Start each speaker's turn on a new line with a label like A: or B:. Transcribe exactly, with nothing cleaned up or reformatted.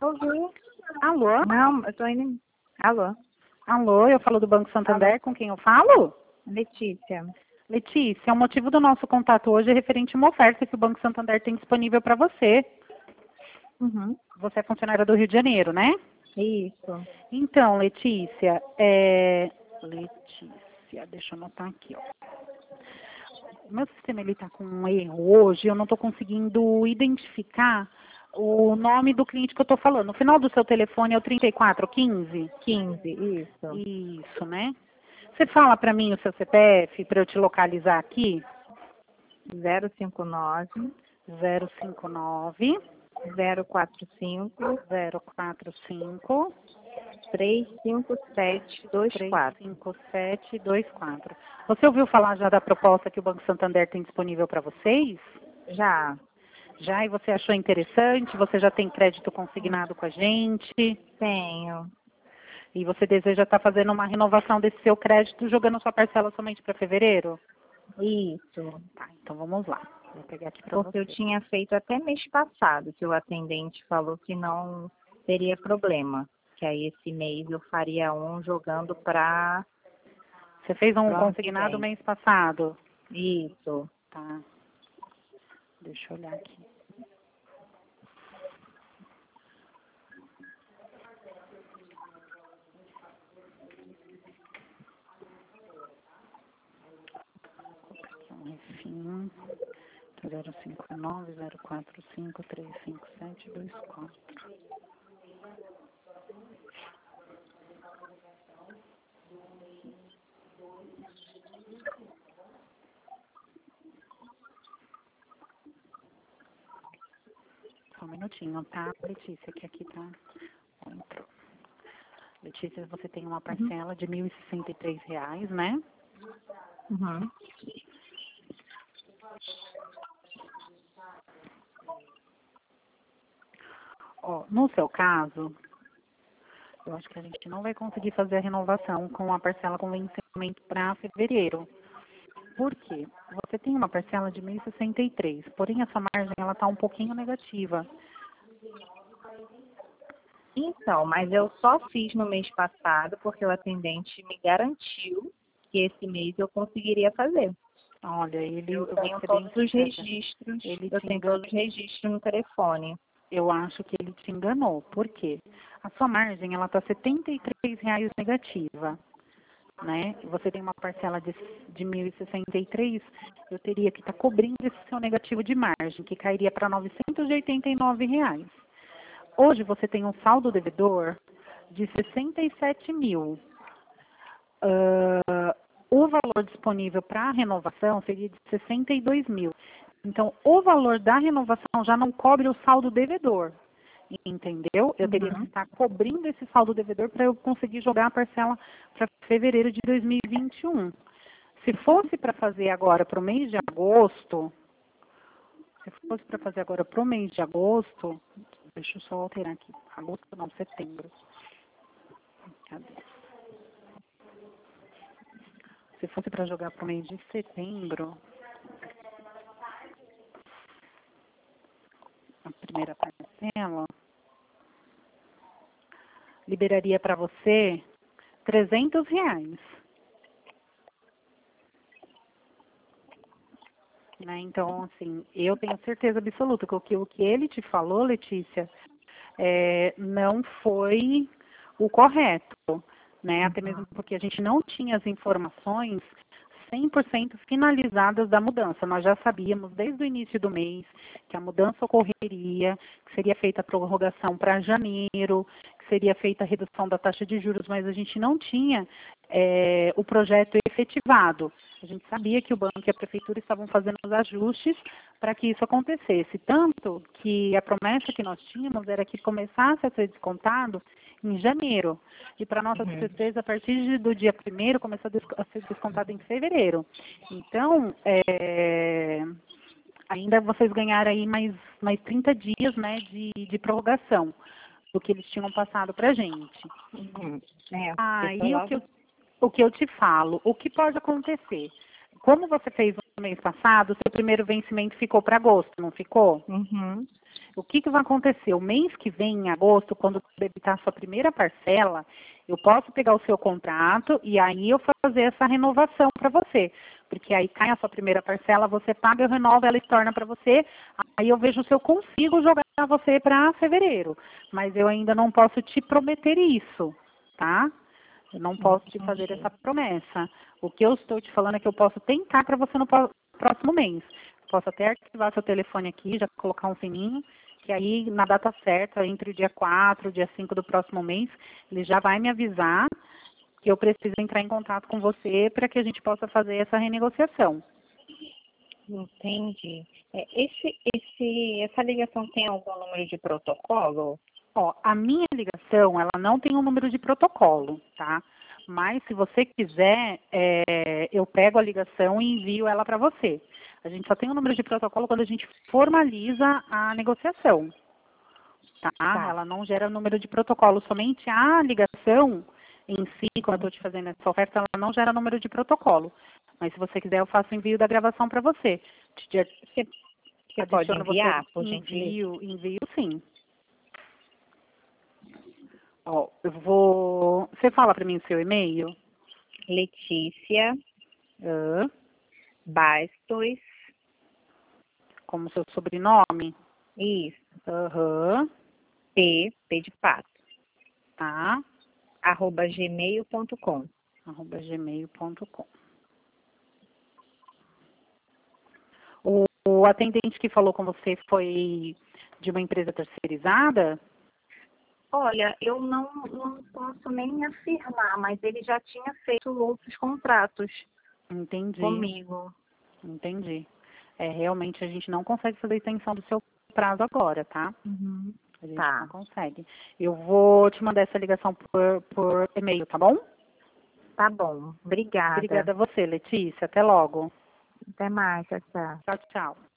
A: Ouvi.
B: Alô?
A: Não, eu tô indo. Alô?
B: Alô, eu falo do Banco Santander, com quem eu falo?
A: Letícia.
B: Letícia, o motivo do nosso contato hoje é referente a uma oferta que o Banco Santander tem disponível para você.
A: Uhum.
B: Você é funcionária do Rio de Janeiro, né?
A: Isso.
B: Então, Letícia, é... Letícia, deixa eu anotar aqui, ó. O meu sistema ele está com um erro hoje, eu não estou conseguindo identificar o nome do cliente que eu estou falando. O final do seu telefone é o trinta e quatro quinze?
A: quinze, isso.
B: Isso, né? Você fala para mim o seu C P F para eu te localizar aqui?
A: zero cinco nove,
B: zero cinco nove,
A: zero quatro cinco,
B: zero quatro cinco,
A: três cinco sete dois
B: três
A: quatro.
B: cinco sete dois quatro. Você ouviu falar já da proposta que o Banco Santander tem disponível para vocês?
A: Já.
B: Já, e você achou interessante? Você já tem crédito consignado com a gente?
A: Tenho.
B: E você deseja estar fazendo uma renovação desse seu crédito, jogando sua parcela somente para fevereiro?
A: Isso.
B: Tá, então vamos lá. Vou pegar aqui para
A: Porque
B: você.
A: eu tinha feito até mês passado, que o atendente falou que não teria problema. Que aí esse mês eu faria um jogando para
B: Você fez um
A: o ano que
B: consignado
A: vem.
B: mês passado?
A: Isso.
B: Tá. Deixa eu olhar aqui. Enfim, zero cinco nove, zero quatro cinco, três cinco sete dois quatro. Só um minutinho, tá, Letícia, que aqui tá... Entrou. Letícia, você tem uma parcela de mil e sessenta e três reais, né?
A: Uhum.
B: Ó, no seu caso, eu acho que a gente não vai conseguir fazer a renovação com a parcela com vencimento para fevereiro. Por quê? Você tem uma parcela de mil e sessenta e três, porém a sua margem ela está um pouquinho negativa.
A: Então, mas eu só fiz no mês passado porque o atendente me garantiu que esse mês eu conseguiria fazer.
B: Olha, ele,
A: Eu
B: eu vou
A: tenho
B: ser bem
A: todos os
B: sincera,
A: registros,
B: ele
A: eu
B: te
A: tenho
B: enganou.
A: todos os registros no telefone.
B: Eu acho que ele te enganou. Por quê? A sua margem ela está setenta e três reais negativa, né? Você tem uma parcela de, de mil e sessenta e três, eu teria que estar tá cobrindo esse seu negativo de margem, que cairia para novecentos e oitenta e nove reais. Hoje você tem um saldo devedor de sessenta e sete mil. Ah, o valor disponível para a renovação seria de sessenta e dois mil. Então, o valor da renovação já não cobre o saldo devedor, entendeu? Eu teria que
A: Uhum.
B: estar cobrindo esse saldo devedor para eu conseguir jogar a parcela para fevereiro de dois mil e vinte e um. Se fosse para fazer agora para o mês de agosto, se fosse para fazer agora para o mês de agosto, deixa eu só alterar aqui, agosto não, setembro. Cadê? Se fosse para jogar para o mês de setembro, a primeira parcela, liberaria para você trezentos reais. Né? Então, assim, eu tenho certeza absoluta que o que, o que ele te falou, Letícia, é, não foi o correto, né? Até mesmo porque a gente não tinha as informações cem por cento finalizadas da mudança. Nós já sabíamos desde o início do mês que a mudança ocorreria, que seria feita a prorrogação para janeiro, que seria feita a redução da taxa de juros, mas a gente não tinha é, o projeto efetivado. A gente sabia que o banco e a prefeitura estavam fazendo os ajustes para que isso acontecesse. Tanto que a promessa que nós tínhamos era que começasse a ser descontado em janeiro. E para nossa
A: Uhum.
B: surpresa, a partir do dia primeiro, começou a ser descontado em fevereiro. Então, é, ainda vocês ganharam aí mais, mais trinta dias, né, de, de prorrogação do que eles tinham passado para a gente.
A: Uhum. É,
B: Aí, o que,
A: logo.
B: eu, o que eu te falo, o que pode acontecer? como você fez no mês passado, o seu primeiro vencimento ficou para agosto, não ficou?
A: Uhum.
B: O que, que vai acontecer? O mês que vem, em agosto, quando debitar a sua primeira parcela, eu posso pegar o seu contrato e aí eu fazer essa renovação para você. Porque aí cai a sua primeira parcela, você paga, eu renovo, ela estorna para você, aí eu vejo se eu consigo jogar você para fevereiro. Mas eu ainda não posso te prometer isso, tá? Eu não posso te fazer essa promessa. O que eu estou te falando é que eu posso tentar para você no próximo mês. Posso até arquivar seu telefone aqui, já colocar um sininho, que aí na data certa, entre o dia quatro e o dia cinco do próximo mês, ele já vai me avisar que eu preciso entrar em contato com você para que a gente possa fazer essa renegociação.
A: Entendi. É, esse, esse, essa ligação tem algum número de protocolo?
B: Ó, a minha ligação, ela não tem um número de protocolo, tá? Mas se você quiser, é, eu pego a ligação e envio ela para você. A gente só tem um número de protocolo quando a gente formaliza a negociação, tá?
A: Tá.
B: Ela não gera número de protocolo, somente a ligação em si, quando eu estou te fazendo essa oferta, ela não gera número de protocolo. Mas se você quiser, eu faço o envio da gravação para você. Te,
A: Você, você pode enviar,
B: você,
A: por gentileza?
B: envio, envio sim. Ó, eu vou... Você fala para mim o seu e-mail?
A: Letícia
B: Ah,
A: Bastos.
B: como seu sobrenome?
A: Isso.
B: Aham,
A: P, P de pato.
B: tá.
A: Arroba gmail ponto com.
B: Arroba gmail ponto com. O, o atendente que falou com você foi de uma empresa terceirizada?
A: Olha, eu não, não posso nem afirmar, mas ele já tinha feito outros contratos
B: Entendi,
A: comigo.
B: entendi. É, realmente a gente não consegue fazer a extensão do seu prazo agora, tá?
A: Uhum.
B: A gente
A: Tá,
B: não consegue. Eu vou te mandar essa ligação por, por e-mail, tá bom?
A: tá bom. Obrigada.
B: Obrigada a você, Letícia. Até logo.
A: Até mais, tchau, tchau.
B: Tchau, tchau.